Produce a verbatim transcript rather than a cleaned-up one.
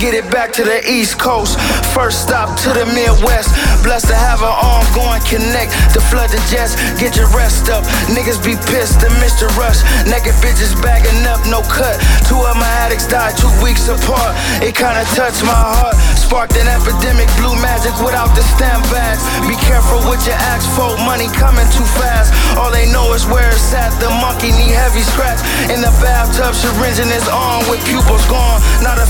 get it back to the East Coast. First stop to the Midwest. Blessed to have an ongoing connect to flood the jets. Get your rest up. Niggas be pissed and Mister Rush. Naked bitches bagging up, no cut. Two of my addicts died two weeks apart. It kinda touched my heart. Sparked an epidemic, blue magic without the stamp bags. Be careful what you ask for, money coming too fast. All they know is where it's at. The monkey need heavy scratch. In the bathtub, syringe in his arm with pupils gone. Not a